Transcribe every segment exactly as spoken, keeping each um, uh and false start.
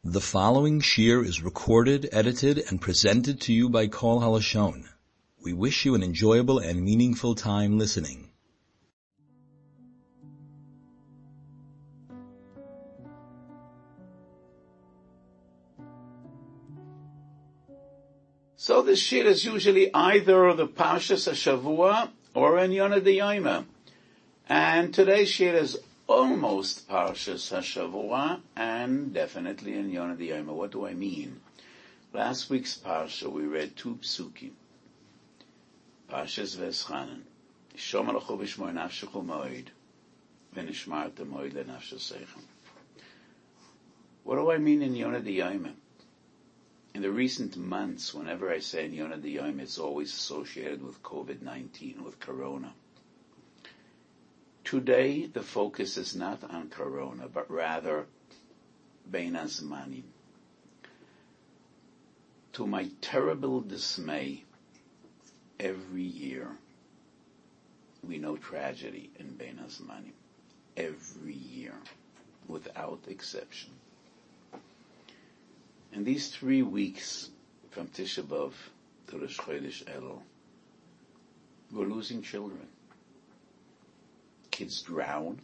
The following shir is recorded, edited, and presented to you by Kol Halashon. We wish you an enjoyable and meaningful time listening. So this shir is usually either the Parshas HaShavua or in Yonah D'Yoyma. And today's shir is almost Parshas HaShavua and definitely in Yonah D'Yoyma. What do I mean? Last week's Parsha we read two psukim. Parshas V'eschanan. Shom alachu v'shmor nafshechu moed v'nishmarta moed le'nafshesechem. What do I mean in Yonah D'Yoyma? In the recent months, whenever I say in Yonah D'Yoyma, it's always associated with covid nineteen, with Corona. Today, the focus is not on Corona, but rather Bein Hazmanim. To my terrible dismay, every year we know tragedy in Bein Hazmanim. Every year, without exception. In these three weeks, from Tisha B'Av to Rosh Chodesh Elul, we're losing children. Kids drown,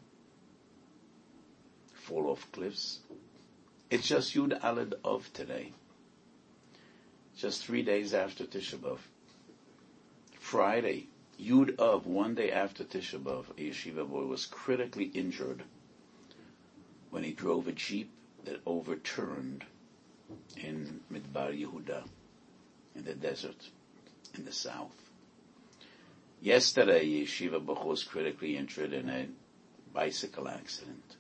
fall off cliffs. It's just Yud Aled Av today. Just three days after Tisha B'Av. Friday, Yud Av, one day after Tisha B'Av, a yeshiva boy was critically injured when he drove a jeep that overturned in Midbar Yehuda, in the desert, in the south. Yesterday, Yeshiva Bach was critically injured in a bicycle accident.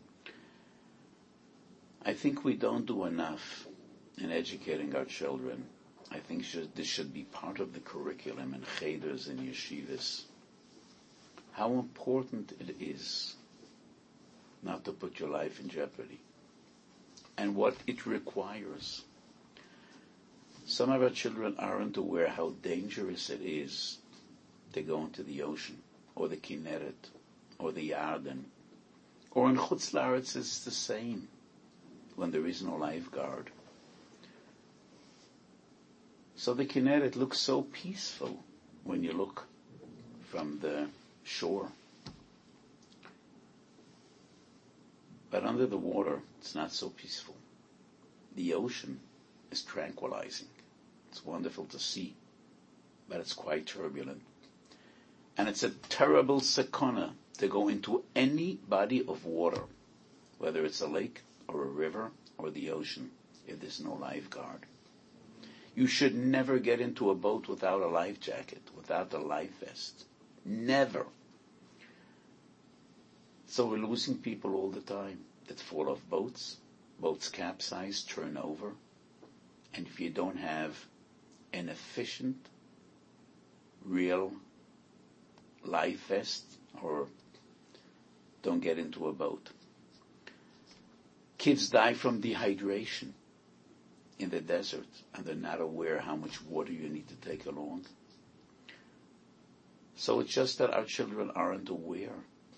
I think we don't do enough in educating our children. I think should, this should be part of the curriculum in cheders and yeshivas. How important it is not to put your life in jeopardy. And what it requires. Some of our children aren't aware how dangerous it is to go into the ocean, or the Kinneret, or the Yarden, or in Chutz La'aretz it's the same, when there is no lifeguard. So the Kinneret looks so peaceful when you look from the shore. But under the water, it's not so peaceful. The ocean is tranquilizing. It's wonderful to see, but it's quite turbulent. And it's a terrible sakana to go into any body of water, whether it's a lake or a river or the ocean, if there's no lifeguard. You should never get into a boat without a life jacket, without a life vest. Never. So we're losing people all the time that fall off boats, boats capsize, turn over, and if you don't have an efficient, real life vest, or don't get into a boat. Kids die from dehydration in the desert, and they're not aware how much water you need to take along. So it's just that our children aren't aware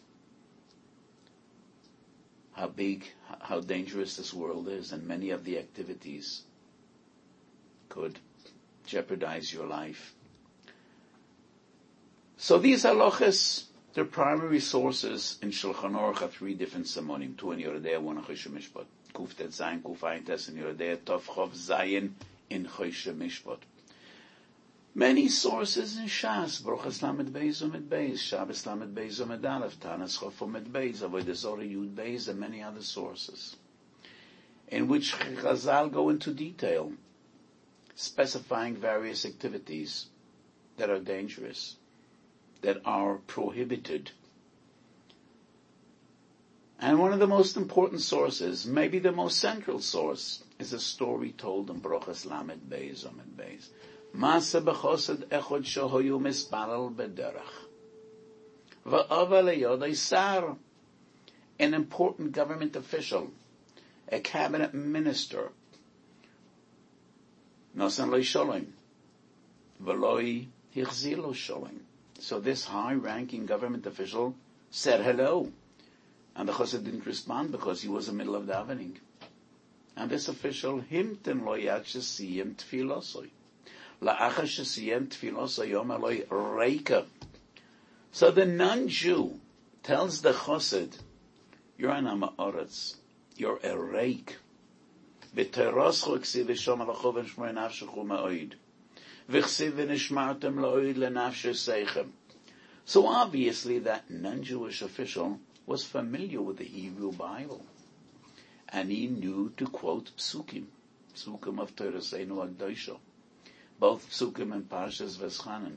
how big, how dangerous this world is, and many of the activities could jeopardize your life. So these halachas, they're primary sources in Shulchan Aruch are three different simonim, two in Yoreh De'ah, one in Choshe Mishpat. Kuf Tet Zayin, Kuf Ayin Tes in Yoreh De'ah, Tov Chov Zayin in Choshe Mishpat. Many sources in Shas, Brochas Lamed Beis Umed Beis, Shabbos Lamed Beis Umed Aleph, Tanas Chof Umed Beis, Avodah Zorah Yud Beis, and many other sources, in which Chazal go into detail, specifying various activities that are dangerous, that are prohibited. And one of the most important sources, maybe the most central source, is a story told in Brochas Lamed Beis Umed Beis. Masa b'chosed echod shohoyu misparal b'derech. V'ava leyodai sar, an important government official, a cabinet minister, nosan loy sholem, v'loy hichzir lo sholem. So this high-ranking government official said hello, and the chassid didn't respond because he was in the middle of davening. And this official, himten lo yad shesiyem tfilosoi. La'achar shesiyem tfilosoi yomer lo reika. So the non-Jew tells the chassid, you're an ha'aretz, you're a reik. V'teroscho ksiv v'shom alacho v'nshmoi nafshechu ma'oid. V'ksiv v'nishmartem la'oid l'nafshe seichem. So obviously that non-Jewish official was familiar with the Hebrew Bible. And he knew to quote psukim, psukim of Toraseinu Agdosha, both psukim and Parshas Veschanan.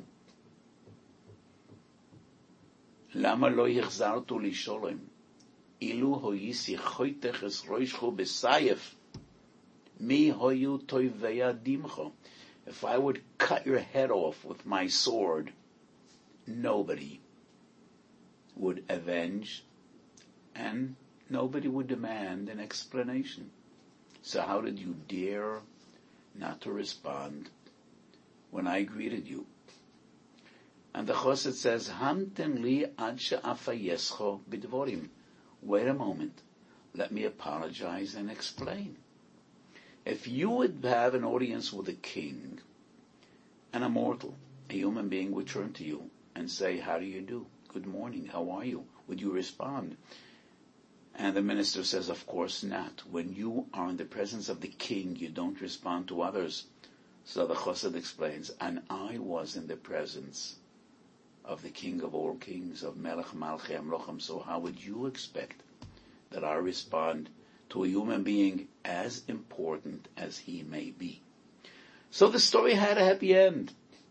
Lama lo yichzartu lisholem, ilu hoyisi choytech es roishchu b'sayef, mi hoyu toiveya dimcho. If I would cut your head off with my sword, nobody would avenge, and nobody would demand an explanation. So how did you dare not to respond when I greeted you? And the chassid says, Hamten li ad she'afayescho b'dvorim. Wait a moment. Let me apologize and explain. If you would have an audience with a king, and a mortal, a human being would turn to you and say, how do you do? Good morning. How are you? Would you respond? And the minister says, of course not. When you are in the presence of the king, you don't respond to others. So the chassid explains, and I was in the presence of the king of all kings, of Melech Malchei Amlochem. So how would you expect that I respond to a human being as important as he may be? So the story had a happy end.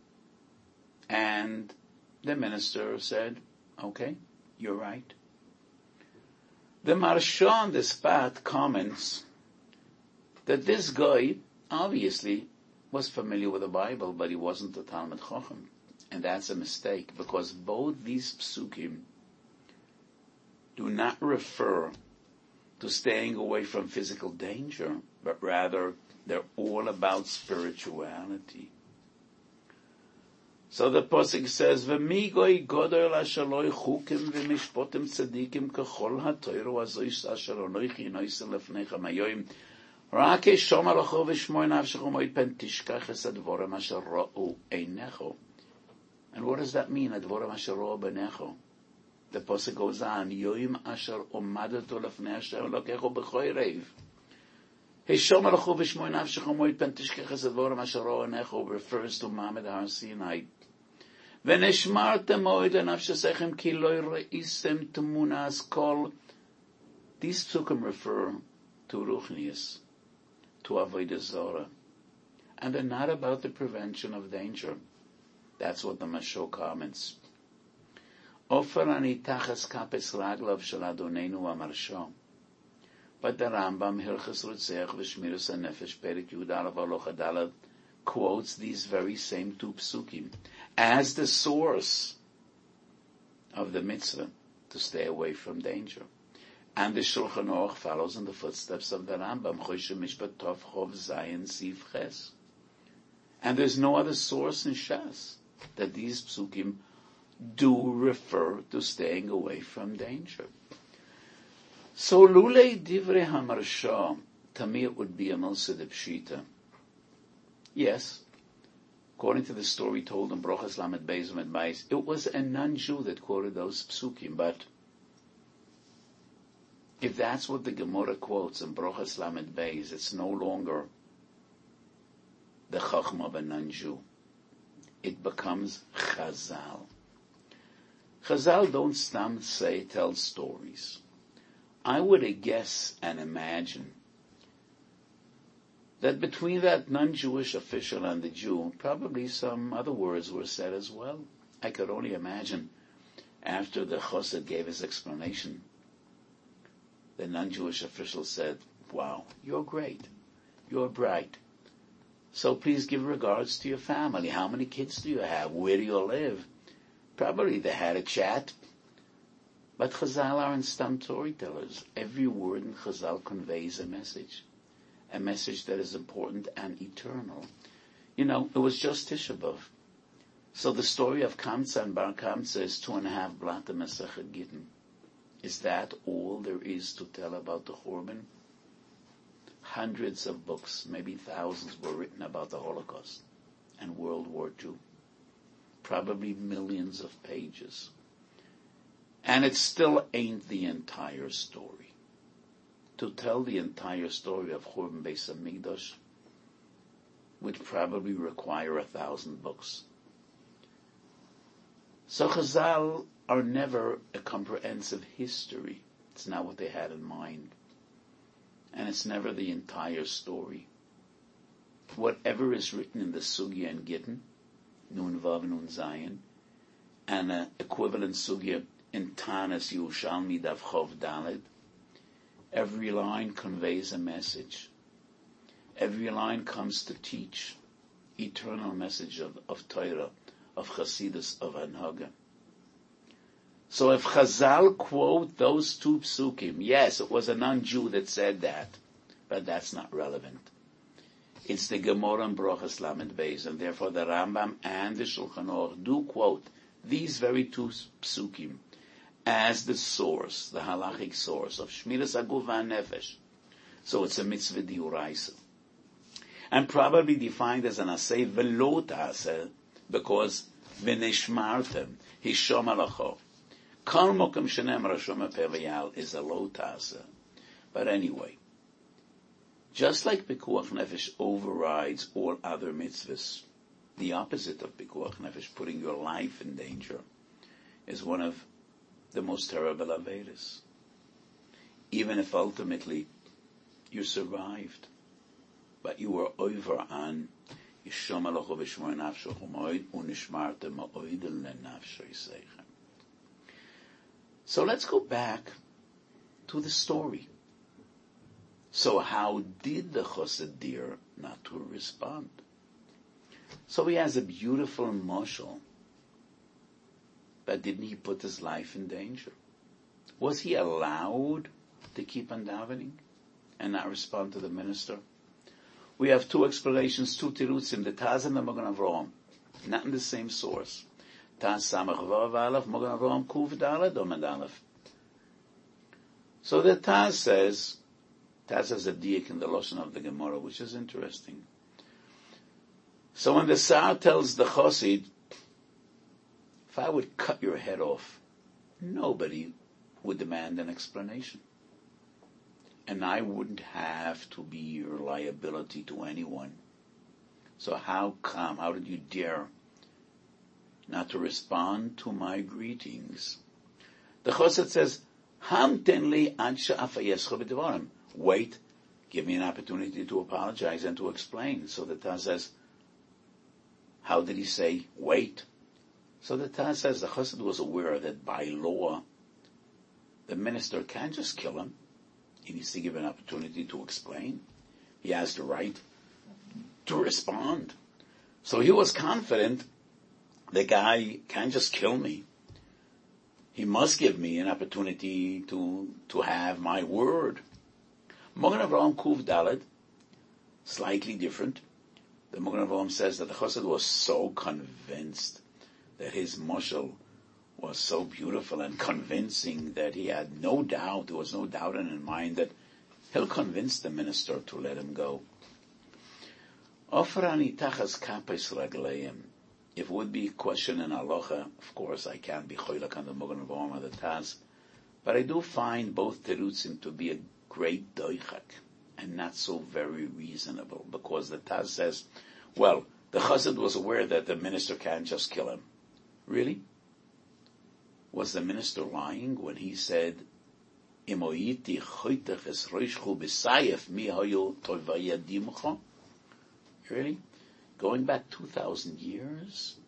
And the minister said, okay, you're right. The Maharsha on the spot comments that this guy obviously was familiar with the Bible, but he wasn't a Talmid Chacham. And that's a mistake, because both these psukim do not refer to staying away from physical danger, but rather they're all about spirituality. So the pasuk says, "V'migoy godol ashaloi chukim v'mishpotim tzadikim kachol ha'toiro azois asher anoichi noisel lefneicha mayoim rak eshom alacho v'shmoi nafshecho moed pen tishkach es advorim asher ra'u einecho." And what does that mean? Advorim asher ra'u beinecho. The pasuk goes on, "Yoim asher omadeto lefnei Hashem elokecho b'choirev." Eshom alacho v'shmoi nafshecho moed pen tishkach es advorim asher ra'u einecho refers to Mamad Har Sinai. V'neshmartem moed lenafshesechem ki lo reisem tmunas kol. These psukim refer to Ruchnius, to Avodah Zarah, and they're not about the prevention of danger. That's what the Mashal comments. Ofer ani tachas kapes raglav shel Adonenu Maharsha. But the Rambam Hilchos Rutzeach v'Shmiras HaNefesh Perek Yud Aleph Halacha Daled quotes these very same two psukim as the source of the mitzvah to stay away from danger. And the Shulchan Aruch follows in the footsteps of the Rambam, Choshe Mishpat Tov Chov Zayin Siv Ches. And there's no other source in Shas that these psukim do refer to staying away from danger. So Lulei Divrei HaMaharsha, to me it would be a Milsa de Pshita. Yes, according to the story told in Brochas Lamed Beis Lamed Beis, it was a non-Jew that quoted those psukim, but if that's what the Gemara quotes in Brochas Lamed Beis, it's no longer the Chachma of a non-Jew. It becomes Chazal. Chazal don't stam say, tell stories. I would guess and imagine that between that non-Jewish official and the Jew, probably some other words were said as well. I could only imagine after the chassid gave his explanation, the non-Jewish official said, wow, you're great. You're bright. So please give regards to your family. How many kids do you have? Where do you live? Probably they had a chat. But Chazal aren't stam storytellers. Every word in Chazal conveys a message. A message that is important and eternal. You know, it was just Tisha B'Av. So the story of Kamsa and Bar Kamsa is two and a half blata Masechet Gittin. Is that all there is to tell about the Churban? hundreds of books, maybe thousands, were written about the Holocaust and World War Two. Probably millions of pages. And it still ain't the entire story. To tell the entire story of Churban Beis Hamikdash would probably require a thousand books. So Chazal are never a comprehensive history. It's not what they had in mind. And it's never the entire story. Whatever is written in the Sugya and Gittin, Nun Vav Nun Zayin, and an equivalent Sugya in Tanis Yerushalmi Daf Chov Daled, every line conveys a message. Every line comes to teach eternal message of, of Torah, of Chassidus, of Hanhaga. So if Chazal quote those two psukim, yes, it was a non-Jew that said that, but that's not relevant. It's the Gemara and Brochas Lamed Beis, and therefore the Rambam and the Shulchan Aruch do quote these very two psukim as the source, the halachic source of Shmiras Haguf Nefesh. So it's a mitzvah diuraisa. And probably defined as an aseh velo ta'aseh, because v'neshmartem, hishom alacho. Kol mokem shenem rashom apevayal is a lo ta'aseh. But anyway, just like Pikuach Nefesh overrides all other mitzvahs, the opposite of Pikuach Nefesh, putting your life in danger, is one of the most terrible avedas. Even if ultimately you survived, but you were over on Yishom Alocho v'shmor nafsho chumoid u'nishmarte ma'oid le'nafsho yiseichem. So let's go back to the story. So how did the Chosed Dir Natur respond? So he has a beautiful mashal, but didn't he put his life in danger? Was he allowed to keep on davening and not respond to the minister? We have two explanations, two tirutzim, the Taz and the Magen Avraham, not in the same source. Taz Samach Vav Aleph, Magen Avraham Kuf Daled Omid Aleph. So the Taz says, Taz has a diak in the Lashon of the Gemara, which is interesting. So when the Sar tells the Chosid, if I would cut your head off, nobody would demand an explanation. And I wouldn't have to be your liability to anyone. So how come, how did you dare not to respond to my greetings? The Chosid says, Hamten li ad she'afayescha b'devarim. Wait, give me an opportunity to apologize and to explain. So the Taz says, how did he say, wait? So the Taz says the Chassid was aware that by law, the minister can't just kill him. He needs to give an opportunity to explain. He has the right to respond. So he was confident the guy can't just kill me. He must give me an opportunity to, to have my word. Magen Avraham Kuf Daled, slightly different. The Magen Avraham says that the Chassid was so convinced that his mashal was so beautiful and convincing that he had no doubt, there was no doubt in his mind that he'll convince the minister to let him go. Ofrani tachas kapes ragleim. If it would be a question in halacha, of course I can't be choilak on the Magen Avraham or the Taz, but I do find both terutzim to be a great doichak and not so very reasonable, because the Taz says, well, the Chassid was aware that the minister can't just kill him. Really? Was the minister lying when he said, Imoiti choitech es roishchu b'sayef mi hayo tovayadimcha? Really? Going back two thousand years,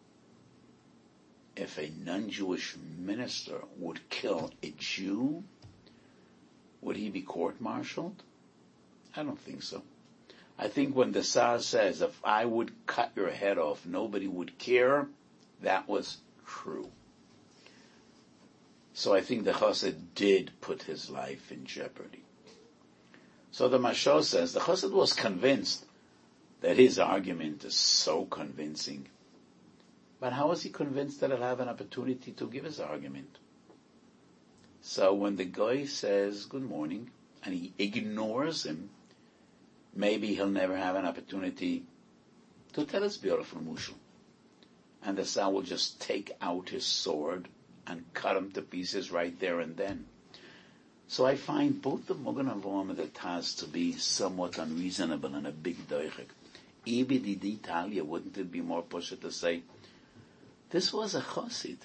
if a non-Jewish minister would kill a Jew, would he be court-martialed? I don't think so. I think when the Sar says, if I would cut your head off, nobody would care, that was true. So I think the Chassid did put his life in jeopardy. So the Mashal says, the Chassid was convinced that his argument is so convincing. But how was he convinced that he'll have an opportunity to give his argument? So when the guy says, good morning, and he ignores him, maybe he'll never have an opportunity to tell his beautiful mushal. And the Sal will just take out his sword and cut him to pieces right there and then. So I find both the Mogen Avraham and the Taz to be somewhat unreasonable and a big doichik. Ibidi d'Italia, wouldn't it be more pushy to say, this was a chosid.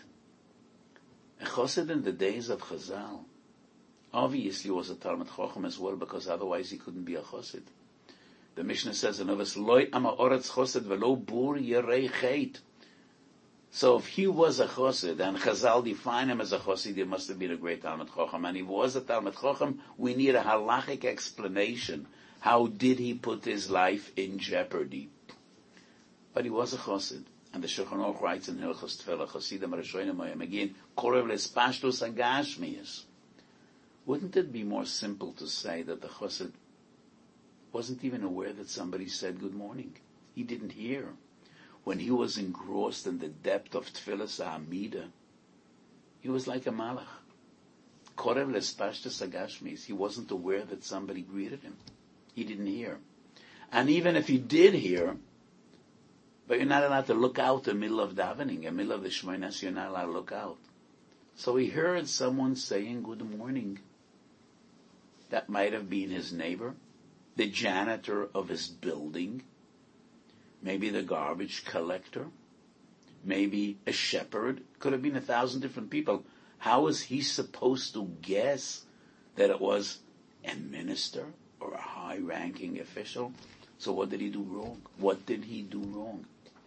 A chosid in the days of Chazal. Obviously was a Talmud Chochem as well, because otherwise he couldn't be a chosid. The Mishnah says in Ovis, Loi ama oretz chosid velo bur yerei chet. So if he was a chosid, and Chazal define him as a chosid, he must have been a great Talmud Chochem. And if he was a Talmud Chochem, we need a halachic explanation. How did he put his life in jeopardy? But he was a chosid. And the Shulchan Aruch writes in Hilchos Tefillah, Chosidim Rishonim Moyim, again, Korev lespashtus agashmius. Wouldn't it be more simple to say that the chosid wasn't even aware that somebody said good morning? He didn't hear. When he was engrossed in the depth of Tefillas HaAmida, he was like a malach. Korev lespashtus agashmius. He wasn't aware that somebody greeted him. He didn't hear. And even if he did hear, but you're not allowed to look out in the middle of davening, in the middle of the Shmoynes, you're not allowed to look out. So he heard someone saying good morning. That might have been his neighbor, the janitor of his building, maybe the garbage collector, maybe a shepherd. Could have been a thousand different people. How is he supposed to guess that it was a minister or a high-ranking official? So what did he do wrong? What did he do wrong?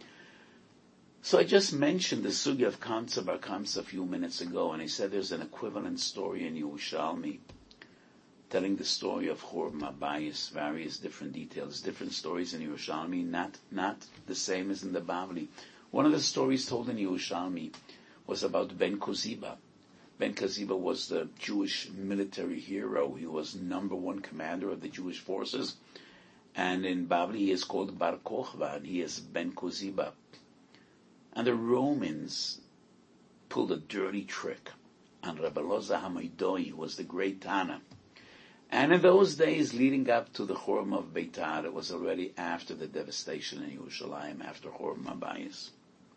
So I just mentioned the sugya of Kamsa Bar Kamsa a few minutes ago, and I said there's an equivalent story in Yerushalmi, telling the story of Churban Habayis, various different details, different stories in Yerushalmi, not not the same as in the Bavli. One of the stories told in Yerushalmi was about Ben Koziba. Ben Koziba was the Jewish military hero. He was number one commander of the Jewish forces. And in Bavli he is called Bar Kochva, and he is Ben Koziba. And the Romans pulled a dirty trick on Rabbi Elazar HaMoidoi, who was the great Tana. And in those days leading up to the Churban of Beitar, it was already after the devastation in Yerushalayim, after Churban Habayis.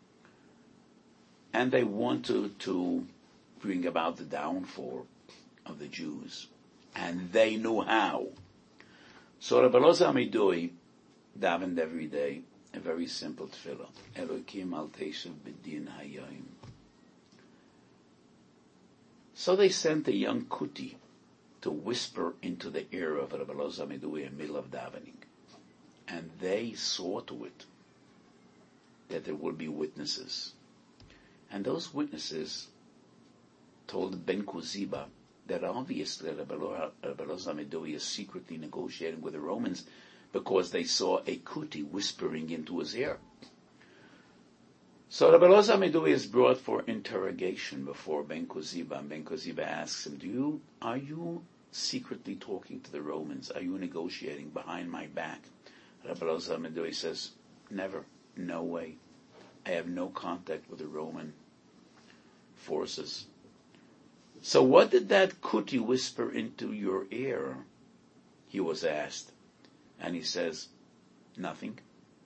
And they wanted to bring about the downfall of the Jews. And they knew how. So Rabbi Elazar HaMoidoi davened every day a very simple tefillah. Elokim al teshav b'din hayom. So they sent a young kuti to whisper into the ear of Rabbi Elazar HaMoidoi in the middle of davening. And they saw to it that there would be witnesses. And those witnesses told Ben Koziba that obviously Rabbi Elazar HaMoidoi is secretly negotiating with the Romans, because they saw a kuti whispering into his ear. So Rabbi Elazar HaMoidoi is brought for interrogation before Ben Koziba, and Ben Koziba asks him, "Do you, are you secretly talking to the Romans? Are you negotiating behind my back?" Rabbi Elazar HaMoidoi says, "Never, no way. I have no contact with the Roman forces." So what did that kuti whisper into your ear? He was asked. And he says, nothing.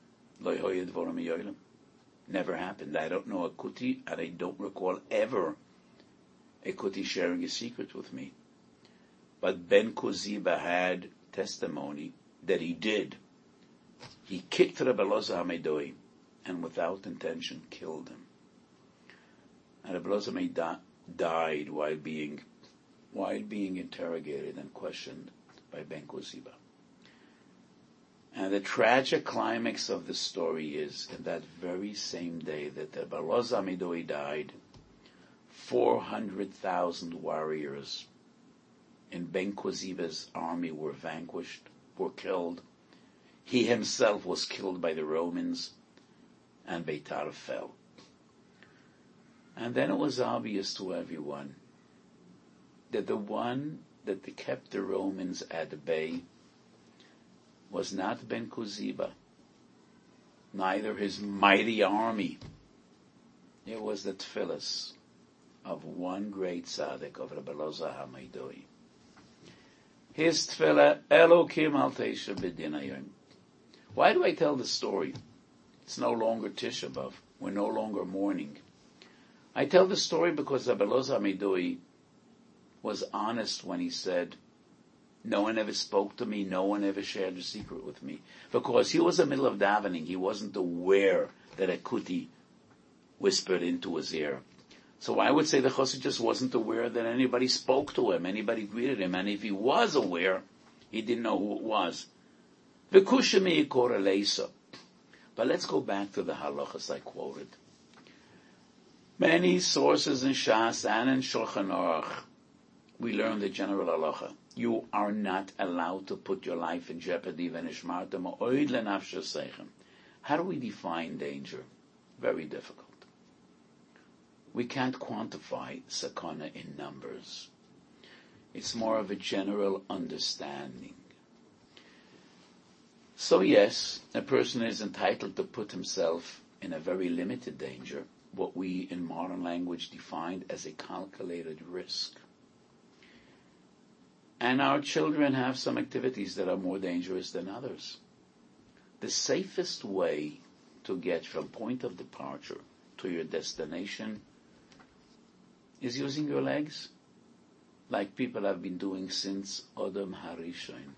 Never happened. I don't know a kuti, and I don't recall ever a kuti sharing a secret with me. But Ben Koziba had testimony that he did. He kicked Rabbi Elazar HaMoidoi, and without intention killed him. And Rabbi Elazar HaMoidoi died while being, while being interrogated and questioned by Ben Koziba. And the tragic climax of the story is, in that very same day that Rabbi Elazar HaMoidoi died, four hundred thousand warriors in Ben Koziba's army were vanquished, were killed. He himself was killed by the Romans, and Beitar fell. And then it was obvious to everyone that the one that kept the Romans at bay was not Ben Koziba, neither his mighty army. It was the tefillas of one great tzaddik, of Rabbi Elazar HaMoidoi. His tefillah, Elokim al Tisha b'din hayom. Why do I tell the story? It's no longer Tisha B'Av. We're no longer mourning. I tell the story because Rabbi Elazar Midui was honest when he said, no one ever spoke to me, no one ever shared a secret with me. Because he was in the middle of davening, he wasn't aware that a kuti whispered into his ear. So I would say the Chassid just wasn't aware that anybody spoke to him, anybody greeted him, and if he was aware, he didn't know who it was. V'kushemi yikor eleisa. But let's go back to the halachas I quoted. Many sources in Shas and in Shulchan Aruch, we learn the general halacha. You are not allowed to put your life in jeopardy. How do we define danger? Very difficult. We can't quantify sakana in numbers. It's more of a general understanding. So yes, a person is entitled to put himself in a very limited danger, what we in modern language defined as a calculated risk. And our children have some activities that are more dangerous than others. The safest way to get from point of departure to your destination is using your legs, like people have been doing since Adam Harishon.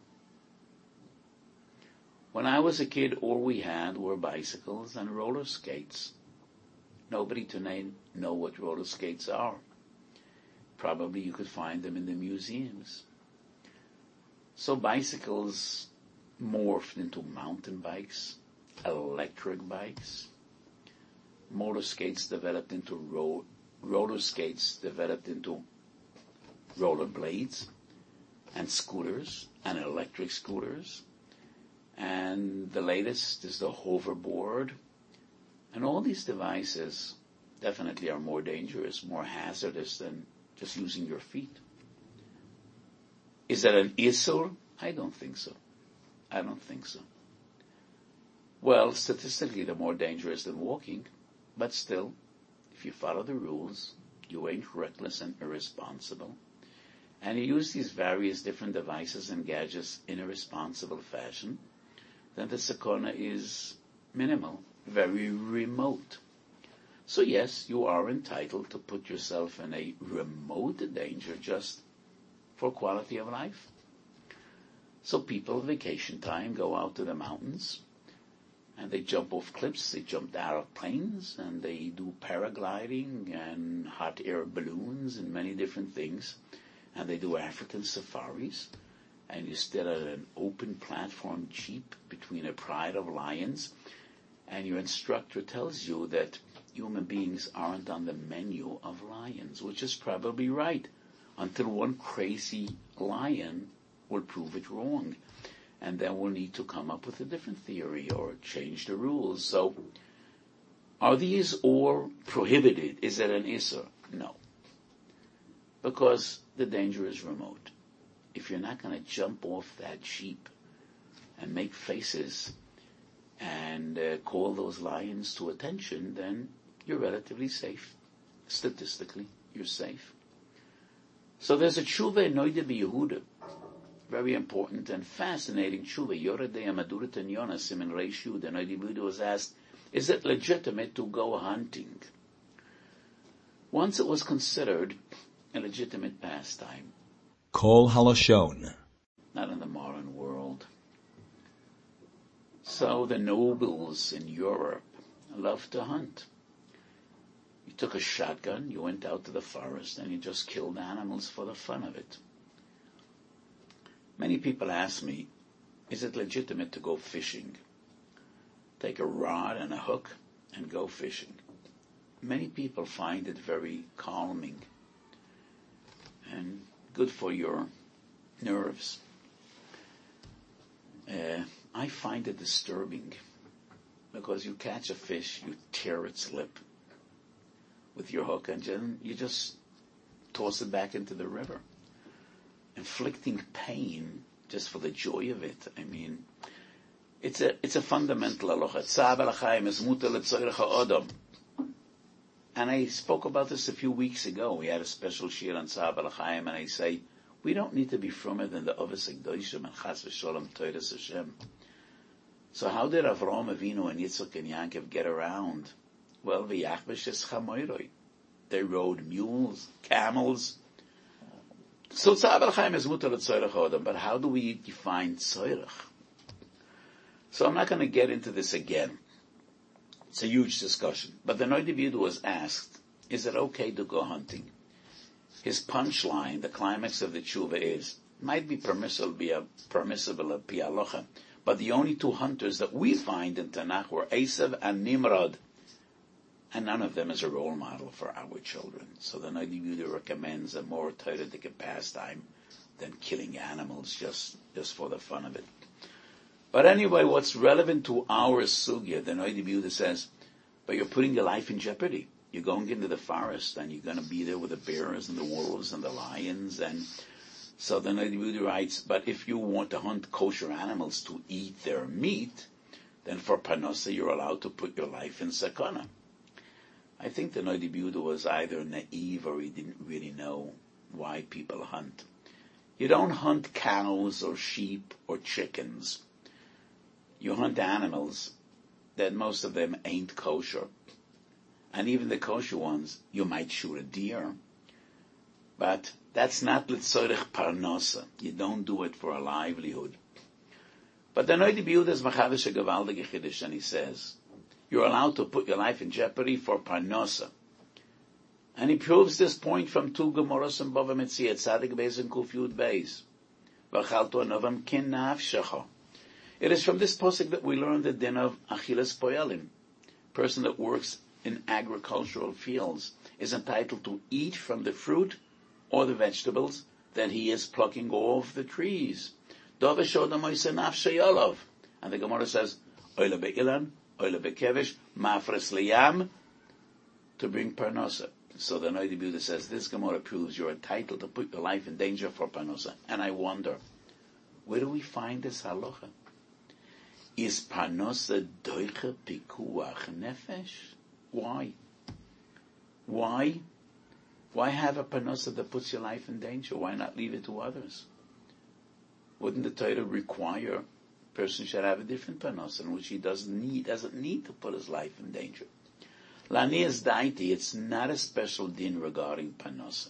When I was a kid, all we had were bicycles and roller skates. Nobody today know what roller skates are. Probably you could find them in the museums. So bicycles morphed into mountain bikes, electric bikes. Motor skates developed into ro- roller skates developed into roller blades, and scooters and electric scooters. And the latest is the hoverboard. And all these devices definitely are more dangerous, more hazardous than just using your feet. Is that an isur? I don't think so. I don't think so. Well, statistically, they're more dangerous than walking, but still, if you follow the rules, you ain't reckless and irresponsible, and you use these various different devices and gadgets in a responsible fashion, then the sakana is minimal, very remote. So yes, you are entitled to put yourself in a remote danger just for quality of life. So people, vacation time, go out to the mountains, and they jump off cliffs, they jump out of planes, and they do paragliding and hot air balloons and many different things, and they do African safaris, and you sit at an open platform jeep between a pride of lions, and your instructor tells you that human beings aren't on the menu of lions, which is probably right, until one crazy lion will prove it wrong. And then we'll need to come up with a different theory or change the rules. So, are these all prohibited? Is it an isur? No. Because the danger is remote. If you're not going to jump off that jeep and make faces and uh, call those lions to attention, then you're relatively safe. Statistically, you're safe. So there's a tshuva in Noida B'Yehuda, very important and fascinating tshuva. Yoredei Amadurat and Yonah, Simen Reish Yud, and Noida B'Yehuda was asked, is it legitimate to go hunting? Once it was considered a legitimate pastime. Kol Halashon. Not in the modern world. So the nobles in Europe loved to hunt. You took a shotgun, you went out to the forest, and you just killed animals for the fun of it. Many people ask me, is it legitimate to go fishing? Take a rod and a hook and go fishing. Many people find it very calming and good for your nerves. Uh, I find it disturbing because you catch a fish, you tear its lip with your hook, and then you just toss it back into the river, inflicting pain just for the joy of it. I mean, it's a it's a fundamental halacha. And I spoke about this a few weeks ago. We had a special shir on Tza'ah B'Chaim, and I say, We don't need to be frummer than the Avos Hagdoshim and Chas v'Sholom Toras Hashem. So how did Avraham Avinu and Yitzchak and Yaakov get around? Well, v'yachbesh es chamoiroi. They rode mules, camels. So Tzabel Chaim is mutar tzorech odom, but how do we define tzorech? So I'm not going to get into this again. It's a huge discussion. But the Noda B'Yehuda was asked, is it okay to go hunting? His punchline, the climax of the tshuva is, might be permissible, be a permissible of pi halacha, but the only two hunters that we find in Tanakh were Esav and Nimrod, and none of them is a role model for our children. So the Noda B'Yehuda recommends a more Torah-dik pastime than killing animals just, just for the fun of it. But anyway, what's relevant to our sugya, the Noda B'Yehuda says, but you're putting your life in jeopardy. You're going into the forest, and you're going to be there with the bears and the wolves and the lions. And so the Noda B'Yehuda writes, but if you want to hunt kosher animals to eat their meat, then for Parnasa you're allowed to put your life in sakana. I think the Noda B'Yehuda was either naive or he didn't really know why people hunt. You don't hunt cows or sheep or chickens. You hunt animals that most of them ain't kosher. And even the kosher ones, you might shoot a deer. But that's not l'tzorech parnasa. You don't do it for a livelihood. But the Noda B'Yehuda is machadish a gewaldige chiddush, and he says, you're allowed to put your life in jeopardy for parnasa. And he proves this point from two Gemaros and Bava Metzia, Tzadik Beis and Kuf Yud Beis. V'chaltu anovam kin nafshecha. It is from this posuk that we learn the din of achilas poyalim. Person that works in agricultural fields is entitled to eat from the fruit or the vegetables that he is plucking off the trees. And the Gemara says, Oila be'ilan, Oila bekevish, mafres liyam, to bring parnasa. So the Noda B'Yehuda says, this Gemara proves you're entitled to put your life in danger for parnasa. And I wonder, where do we find this halacha? Is parnasa doiche pikuach nefesh? Why? Why? Why have a parnasa that puts your life in danger? Why not leave it to others? Wouldn't the Torah require a person should have a different parnasa in which he doesn't need, doesn't need to put his life in danger? Lanias daiti, it's not a special din regarding parnasa.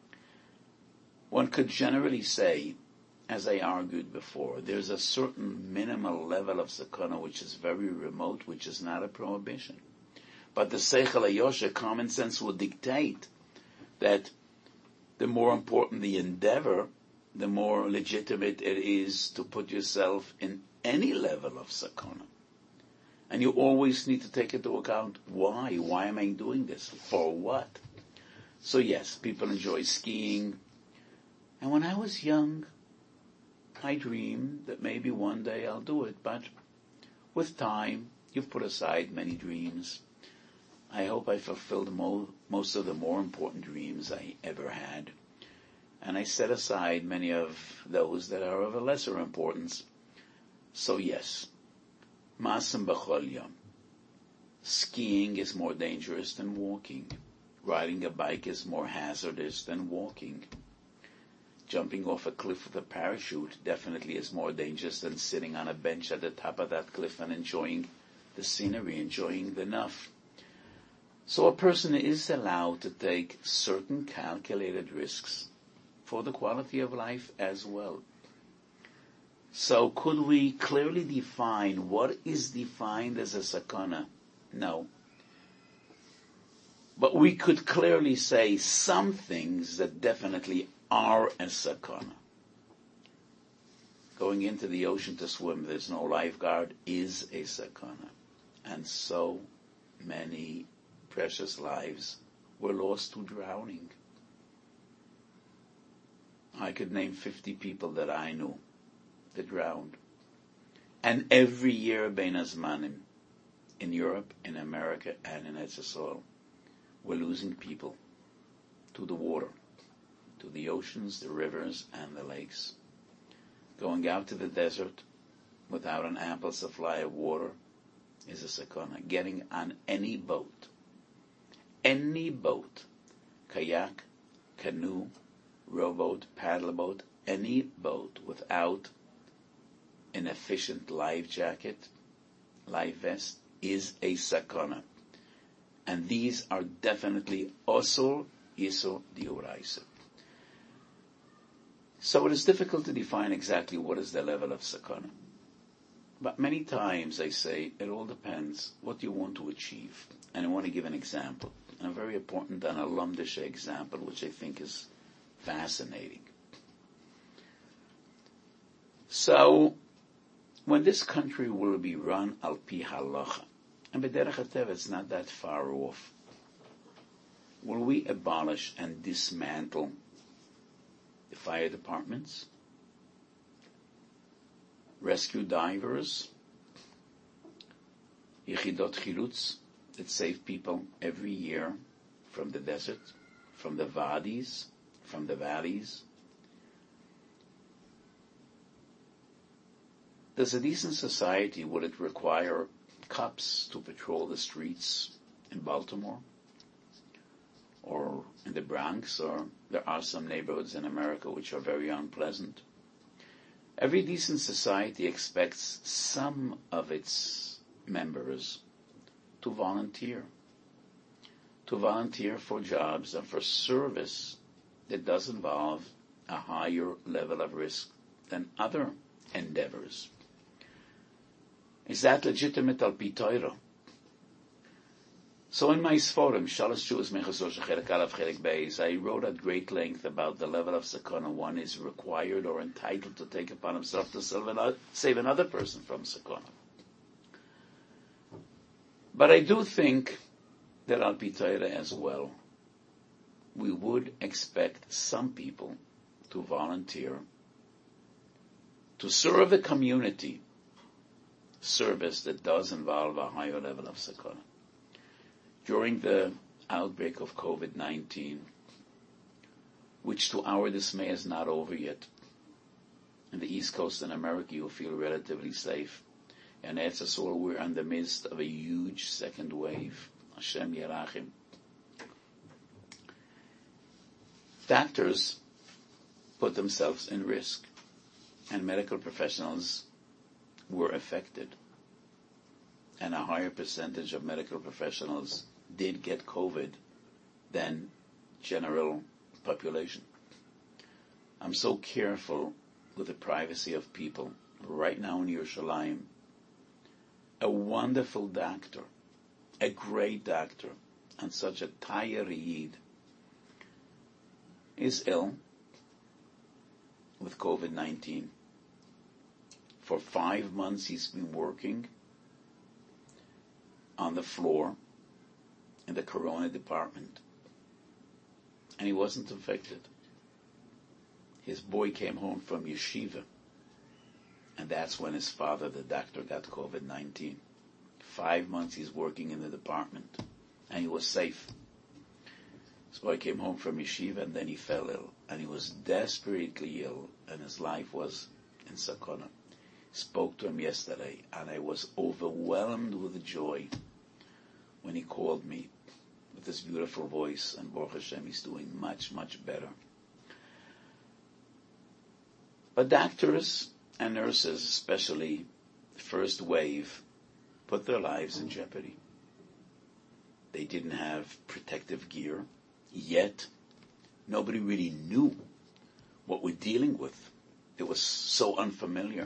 One could generally say, as I argued before, there's a certain minimal level of sakana which is very remote, which is not a prohibition. But the Seichel HaYosher, common sense, would dictate that the more important the endeavor, the more legitimate it is to put yourself in any level of sakana. And you always need to take into account, why? Why am I doing this? For what? So yes, people enjoy skiing. And when I was young, I dreamed that maybe one day I'll do it. But with time, you've put aside many dreams. I hope I fulfilled mo- most of the more important dreams I ever had. And I set aside many of those that are of a lesser importance. So yes, Masam B'chol Yom. Skiing is more dangerous than walking. Riding a bike is more hazardous than walking. Jumping off a cliff with a parachute definitely is more dangerous than sitting on a bench at the top of that cliff and enjoying the scenery, enjoying the nuff. So a person is allowed to take certain calculated risks for the quality of life as well. So could we clearly define what is defined as a sakana? No. But we could clearly say some things that definitely are a sakana. Going into the ocean to swim, there's no lifeguard, is a sakana. And so many precious lives were lost to drowning. I could name fifty people that I knew that drowned. And every year, Bein Hazmanim, in Europe, in America, and in Eretz Yisrael, we're losing people to the water, to the oceans, the rivers, and the lakes. Going out to the desert without an ample supply of water is a sakana. Getting on any boat, any boat, kayak, canoe, rowboat, paddleboat, any boat without an efficient life jacket, life vest, is a sakana. And these are definitely osur, isur, diuraisa. So it is difficult to define exactly what is the level of sakana. But many times I say it all depends what you want to achieve. And I want to give an example, and a very important and alumdish example, which I think is fascinating. So, when this country will be run al pi halacha, and b'derech hateva it's not that far off, will we abolish and dismantle the fire departments, rescue divers, yichidot chilutz that save people every year from the desert, from the wadis, from the valleys? Does a decent society, would it require cops to patrol the streets in Baltimore or in the Bronx, or there are some neighborhoods in America which are very unpleasant? Every decent society expects some of its members to volunteer, to volunteer for jobs and for service that does involve a higher level of risk than other endeavors. Is that legitimate al pi Torah? So in my Sforim, Shalosh Shuas Mechasor Shechelek Aleph Chelek Beis, I wrote at great length about the level of sakana one is required or entitled to take upon himself to save another person from sakana. But I do think that al pi Torah as well, we would expect some people to volunteer to serve the community, service that does involve a higher level of sakana. During the outbreak of covid nineteen, which to our dismay is not over yet, in the East Coast in America you feel relatively safe, and Eretz Yisrael we're in the midst of a huge second wave. Hashem Yerachim. Doctors put themselves in risk, and medical professionals were affected. And a higher percentage of medical professionals did get COVID than general population. I'm so careful with the privacy of people. Right now in Yerushalayim, a wonderful doctor, a great doctor, and such a Tayar Yid is ill with covid nineteen. For five months he's been working on the floor in the corona department, and he wasn't infected. His boy came home from yeshiva, and that's when his father, the doctor, got covid nineteen. Five months he's working in the department, and he was safe. His boy came home from yeshiva, and then he fell ill, and he was desperately ill, and his life was in sakana. Spoke to him yesterday, and I was overwhelmed with joy when he called me with this beautiful voice, and Baruch Hashem, he's doing much, much better. But doctors and nurses, especially first wave, put their lives in jeopardy. They didn't have protective gear, yet nobody really knew what we're dealing with. It was so unfamiliar.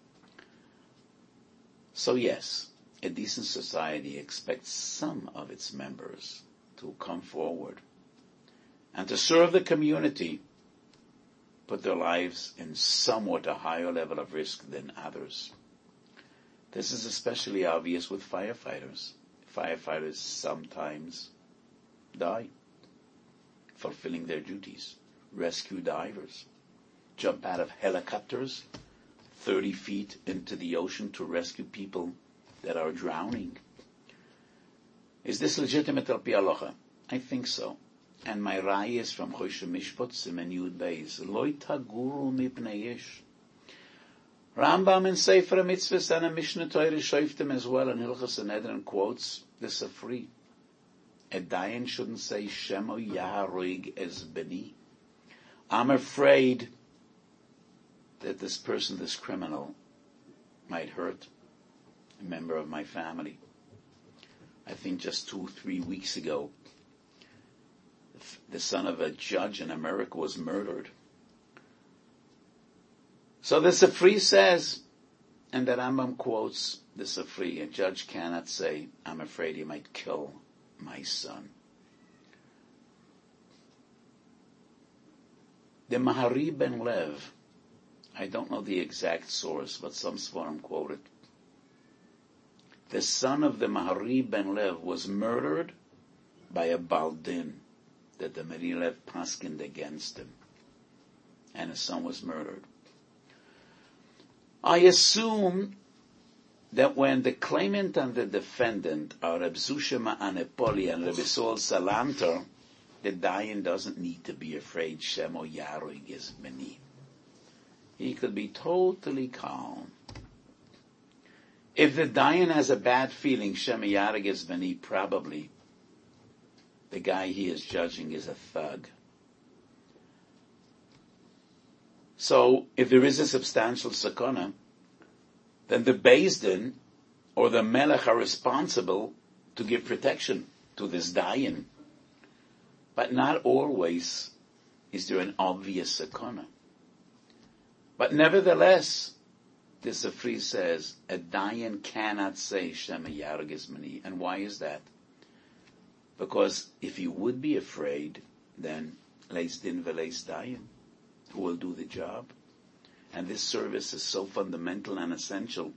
So yes, a decent society expects some of its members to come forward and to serve the community, put their lives in somewhat a higher level of risk than others. This is especially obvious with firefighters. Firefighters sometimes die fulfilling their duties. Rescue divers jump out of helicopters thirty feet into the ocean to rescue people that are drowning. Is this legitimate al pi halacha? I think so. And my rai is from Choshe Mishpot, Simen Yud Beis. Lo taguru mipnei ish. Rambam in Sefer HaMitzvahs and a Mishnah Torah Shoftim as well, and Hilchos Sanhedrin quotes the Safri. A dayan shouldn't say Shemo Yaharoig es beni. I'm afraid that this person, this criminal, might hurt a member of my family. I think just two, three weeks ago, the son of a judge in America was murdered. So the Sifri says, and the Rambam quotes the Sifri, a judge cannot say, I'm afraid he might kill my son. The Mahari ben Lev, I don't know the exact source, but some Sforim quote it. The son of the Mahari ben Lev was murdered by a Baldin that the Meri Lev paskined against him. And his son was murdered. I assume that when the claimant and the defendant are Reb Zushima Anepoli and Reb Yisrael Salanter, the Dayan doesn't need to be afraid Shemo Yarig is Meni. He could be totally calm. If the Dayan has a bad feeling Shemo Yarig is Meni, probably the guy he is judging is a thug. So, if there is a substantial sakana, then the Beis Din or the Melech are responsible to give protection to this Dayan. But not always is there an obvious sakana. But nevertheless, the Sifri says, a Dayan cannot say Shema Yareg is Mani. And why is that? Because if he would be afraid, then Leis Din Veleis Dayan, who will do the job. And this service is so fundamental and essential.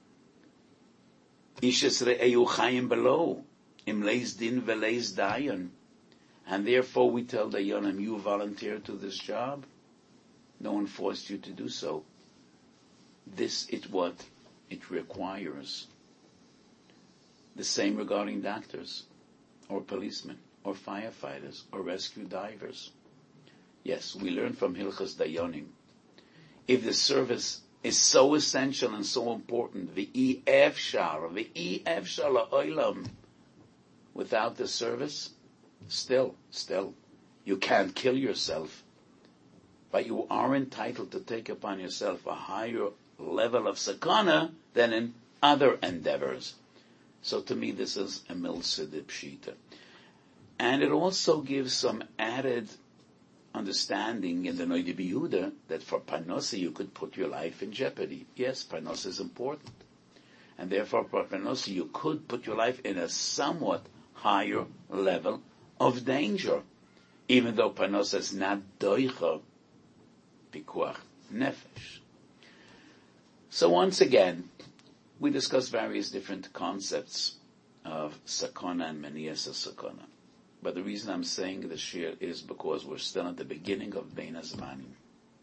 Ishes re'eyu chayim below, im leis din veleis dayan. And therefore we tell Dayanim, you volunteer to this job. No one forced you to do so. This is what it requires. The same regarding doctors, or policemen, or firefighters, or rescue divers. Yes, we learn from Hilchas Dayanim. If the service is so essential and so important, v'i efshar, v'i efshar la'olam, without the service, still, still, you can't kill yourself, but you are entitled to take upon yourself a higher level of sakana than in other endeavors. So to me, this is a milsa de pshita. And it also gives some added understanding in the Noida B'Yehuda that for Parnasa you could put your life in jeopardy. Yes, Parnasa is important. And therefore for Parnasa you could put your life in a somewhat higher level of danger. Even though Parnasa is not doicha pikuach nefesh. So once again, we discuss various different concepts of sakana and manias of sakana. But the reason I'm saying this shir is because we're still at the beginning of Bein HaZmanim.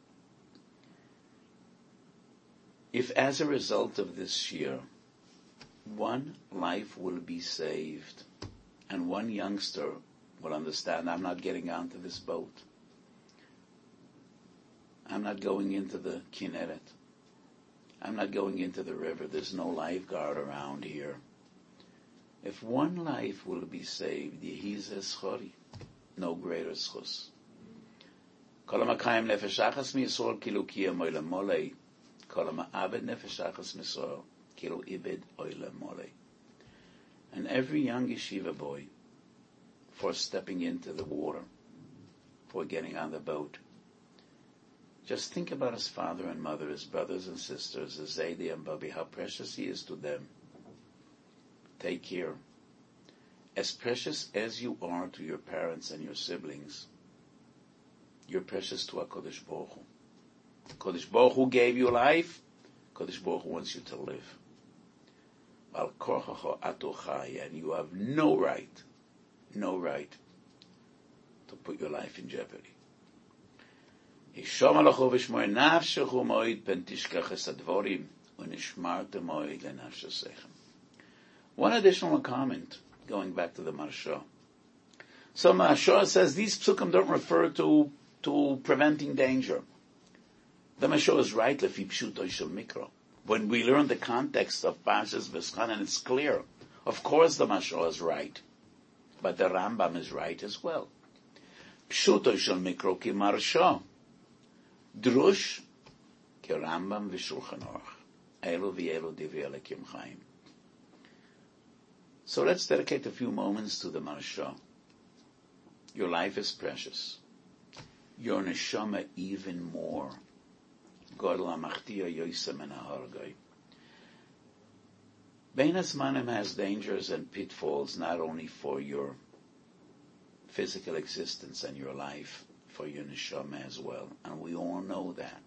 If as a result of this shir, one life will be saved, and one youngster will understand, I'm not getting onto this boat. I'm not going into the Kinneret. I'm not going into the river. There's no lifeguard around here. If one life will be saved, Yehiz Eschori, no greater schus. Kol ha'makayim nefesh achas miYisrael kilu kiyam olam molei, kol ha'ma'abed nefesh achas miYisrael kilu ibed olam molei. And every young yeshiva boy, for stepping into the water, for getting on the boat, just think about his father and mother, his brothers and sisters, his Zaidi and Bubby, how precious he is to them. Take care. As precious as you are to your parents and your siblings, you're precious to HaKadosh Baruch Hu. HaKadosh Baruch Hu gave you life. HaKadosh Baruch Hu wants you to live. Al korchacha atu chai, and you have no right, no right to put your life in jeopardy. Hishom alachu v'shmoy nafshechu moed pen tishkach es advorim u'nishmartem moed lenafshesechem. One additional comment, going back to the Marsha. So Marsha says these psukim don't refer to, to preventing danger. The Marsha is right, lefi pshuto shel mikro. When we learn the context of Parshas V'eschanan, it's clear. Of course the Marsha is right. But the Rambam is right as well. Pshuto shel mikro ki Marsha. Drush ke Rambam v'Shulchan Aruch. Elu v'elu divrei Elokim Chaim. So let's dedicate a few moments to the Marsha. Your life is precious. Your neshama even more. Godel HaMachtia Yosem and HaHargai. Bein Hazmanim has dangers and pitfalls not only for your physical existence and your life, for your neshama as well. And we all know that.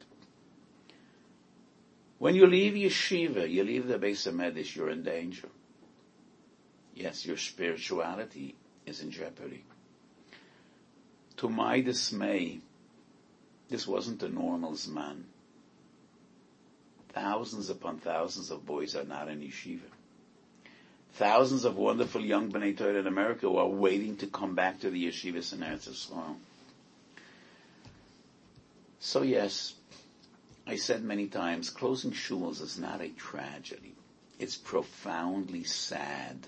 When you leave yeshiva, you leave the Beis HaMedrash, you're in danger. Yes, your spirituality is in jeopardy. To my dismay, this wasn't a normal Zman. Thousands upon thousands of boys are not in yeshiva. Thousands of wonderful young B'nai Torah in America who are waiting to come back to the yeshivas in Eretz Yisrael. So yes, I said many times, closing shuls is not a tragedy. It's profoundly sad.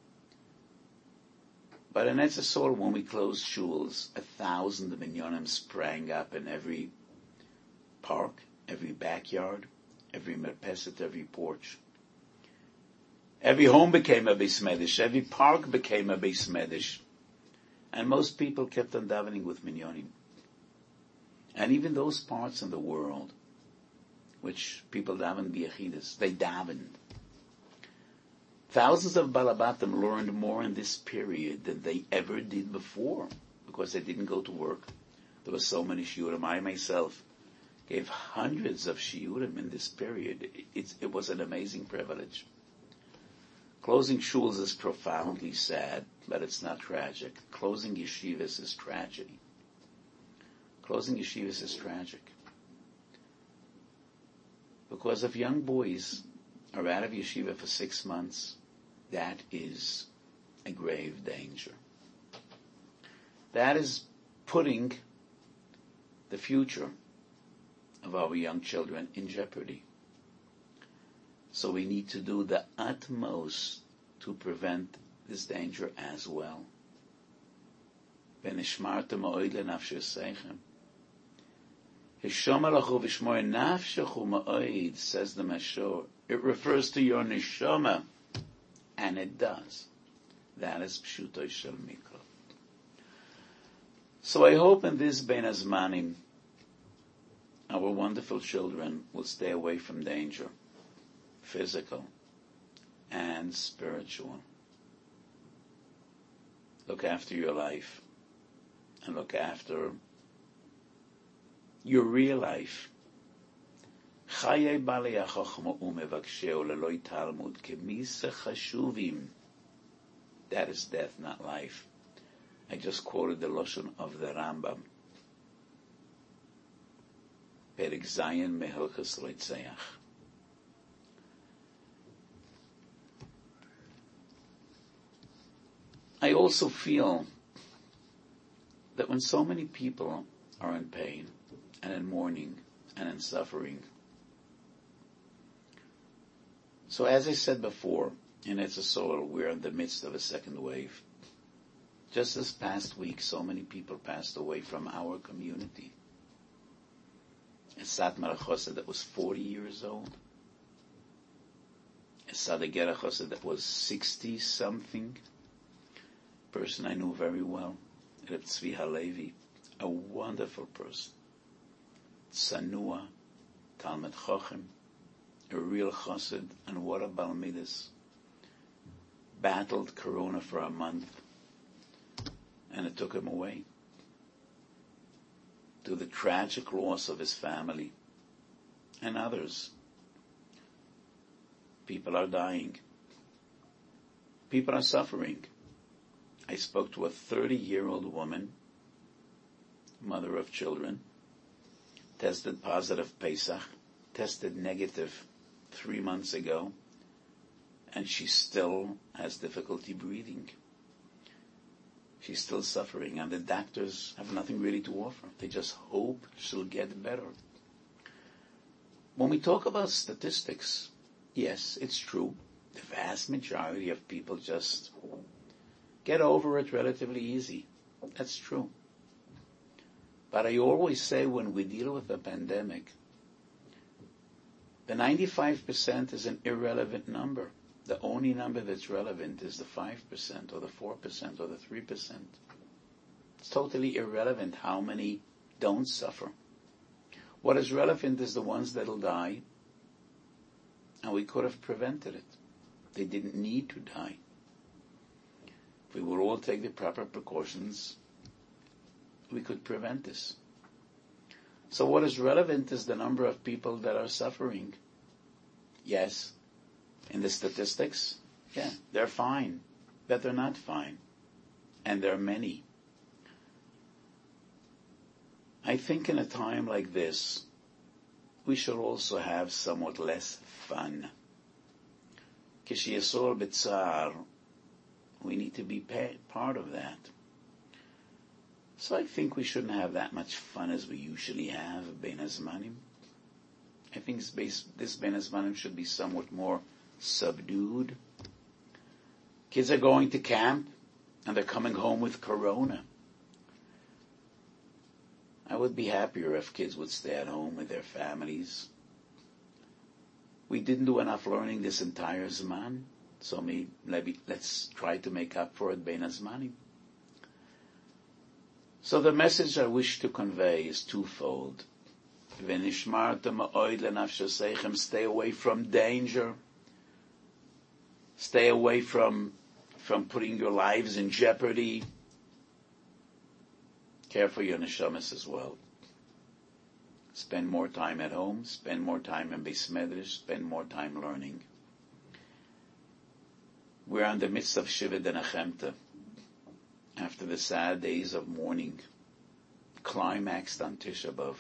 But in Eretz Yisrael, when we closed shuls, a thousand minyanim sprang up in every park, every backyard, every merpeset, every porch. Every home became a Beis Medrash. Every park became a Beis Medrash. And most people kept on davening with minyanim. And even those parts in the world which people daven b'yechidus, they davened. Thousands of Balabatim learned more in this period than they ever did before, because they didn't go to work. There were so many shiurim. I myself gave hundreds of shiurim in this period. It, it was an amazing privilege. Closing shuls is profoundly sad, but it's not tragic. Closing yeshivas is tragedy. Closing yeshivas is tragic. Because if young boys are out of yeshiva for six months, that is a grave danger. That is putting the future of our young children in jeopardy. So we need to do the utmost to prevent this danger as well. V'nishmartem ha'od lenafshosechem. Hishom alachu v'shmor nafshechu ma'od, says the Mashor. It refers to your neshama, and it does. That is pshuto shel mikra. So I hope in this Bein Hazmanim, our wonderful children will stay away from danger, physical and spiritual. Look after your life and look after your real life. Chaye balei hachachma umevaksheo leloi talmud kemisa chashuvim. That is death, not life. I just quoted the Lashon of the Rambam. Perek Zayin Mehilchos Roitzeach. I also feel that when so many people are in pain and in mourning and in suffering, so as I said before, in Eretz Yisrael, we're in the midst of a second wave. Just this past week, so many people passed away from our community. A Satmar Chosed that was forty years old. A Sadegera Chosed that was sixty-something. Person I knew very well. Reb Tzvi Halevi, a wonderful person. Tsanua, Talmud Chochem, a real Chosed, and what a Balmidus. Battled Corona for a month, and it took him away. To the tragic loss of his family and others. People are dying. People are suffering. I spoke to a thirty-year-old woman, mother of children, tested positive Pesach, tested negative three months ago, and she still has difficulty breathing. She's still suffering, and the doctors have nothing really to offer. They just hope she'll get better. When we talk about statistics, yes, it's true. The vast majority of people just get over it relatively easy. That's true. But I always say when we deal with a pandemic, the ninety-five percent is an irrelevant number. The only number that's relevant is the five percent or the four percent or the three percent. It's totally irrelevant how many don't suffer. What is relevant is the ones that'll die, and we could have prevented it. They didn't need to die. If we would all take the proper precautions, we could prevent this. So what is relevant is the number of people that are suffering. Yes, in the statistics, yeah, they're fine, but they're not fine. And there are many. I think in a time like this, we should also have somewhat less fun. Kishiyasol b'tzar, we need to be part of that. So I think we shouldn't have that much fun as we usually have Bein Hazmanim. I think this Bein Hazmanim should be somewhat more subdued. Kids are going to camp and they're coming home with corona. I would be happier if kids would stay at home with their families. We didn't do enough learning this entire Zman, so maybe let's try to make up for it Bein Hazmanim. So the message I wish to convey is twofold. Stay away from danger. Stay away from, from putting your lives in jeopardy. Care for your neshamas as well. Spend more time at home. Spend more time in Beis Medrash. Spend more time learning. We're in the midst of Shiva Denachemta. After the sad days of mourning, climaxed on Tisha B'Av.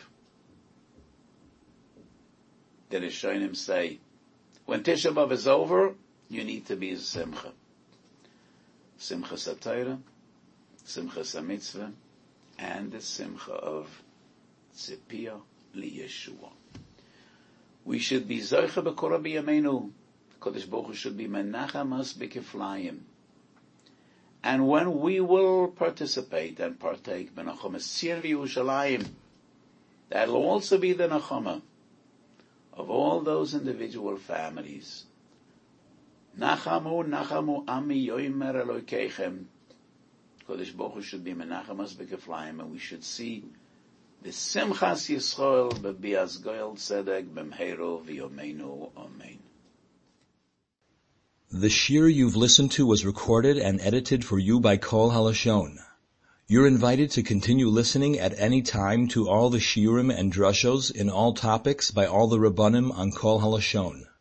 The Rishonim say, when Tisha B'Av is over, you need to be a Simcha. Simcha Satayra, Simcha Samitzvah, and the Simcha of Tzipiyah Liyeshua. We should be Zoicha B'Korah B'Yameinu. Kodesh Baruch Hu should be Menachem Us B'Kiflayim. And when we will participate and partake B'Nachama Sir V'Yushalayim, that will also be the Nachama of all those individual families. Nachamu, Nachamu, Ami Yoimer Elokeichem. Kodesh Baruch Hu should be Menachem Us B'Kiflayim, and we should see the Simchas Yisrael B'Bias Goyal Tzedek B'Mheiro V'Yomeinu Amen. The shir you've listened to was recorded and edited for you by Kol Halashon. You're invited to continue listening at any time to all the shiurim and drushos in all topics by all the Rabbanim on Kol Halashon.